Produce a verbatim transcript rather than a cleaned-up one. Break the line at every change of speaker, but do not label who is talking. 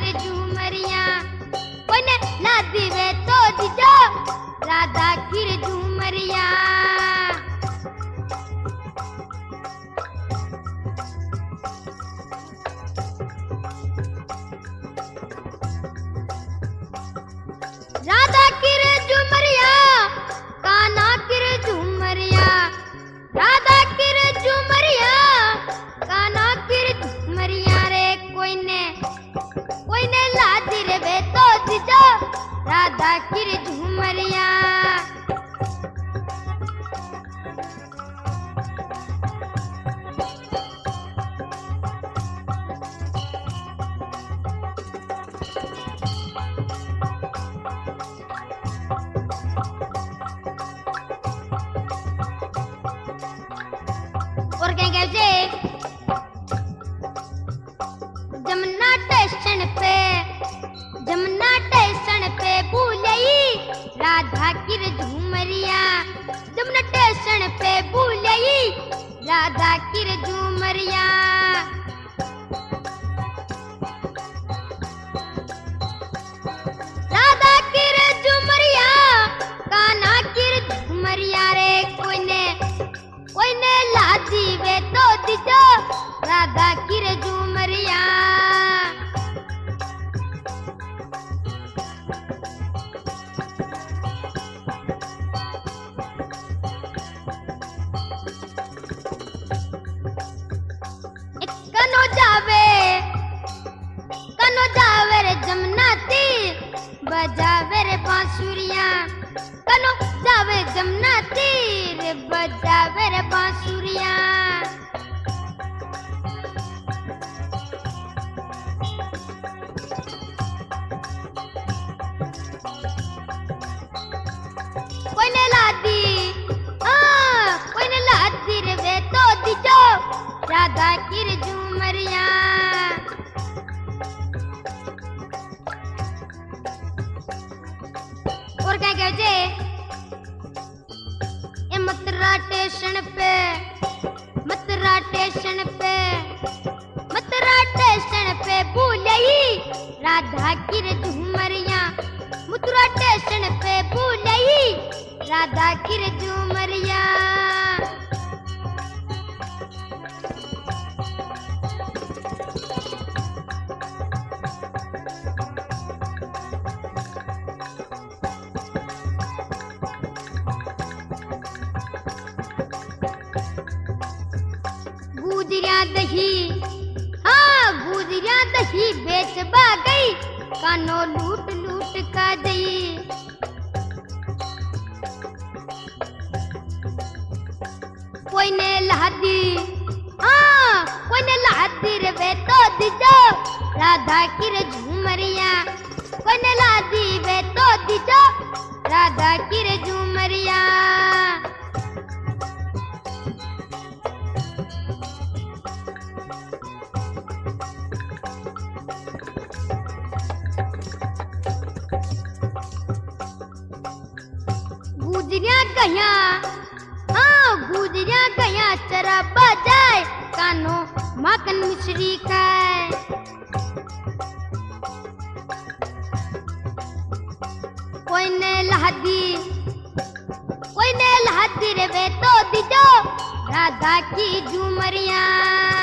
की झूमरिया, कोई ने ला दीवे तो दीजो राधा की झूमरिया। राधा की झूमरिया, कान्हा की झूमरिया, राधा की झूमरिया, कान्हा की झूमरिया रे। कोई ने कोई ने ला दी रे बे तो दीजो राधा की झूमरिया। और कहीं कैसे जमुना स्टेशन पे, जमुना स्टेशन पे भूलई राधा की झूमरिया, जमुना स्टेशन पे भूलई राधा की झूमरिया। राधा की झूमरिया, कान्हा की झूमरिया रे। कोई ने कोई ने ला दीवे तो दीजो राधा की झूमरिया। कनो जावे कनो जावे रे जमुना तीर बजावे रे बांसुरिया, कनो जावे जमुना तीर बजावे रे बांसुरिया। कोई ने ला दी हाँ कोई ने ला दी रे वे तो दीजो राधा की झूमरिया। और क्या कहते ये मथुरा स्टेशन पे, मथुरा स्टेशन पे, मथुरा स्टेशन पे भूलई राधा की झूमरिया, मथुरा स्टेशन पे भूलई राधा की झूमरिया। गुजरिया दही हाँ गुजरिया दही बेचबा गई, कानो लूट लूट का दई। कोई ने ला दी हाँ कोई ने ला दी रे वे तो दीजो राधा की झूमरिया, कोई ने ला दी वे तो दीजो राधा की झूमरिया। गुजरिया गया हाँ गुजरिया गया चरा बजाए, कानो माखन मिश्री खाए। कोई ने ला दी कोई ने ला दी रे वे तो दीजो राधा की झूमरिया।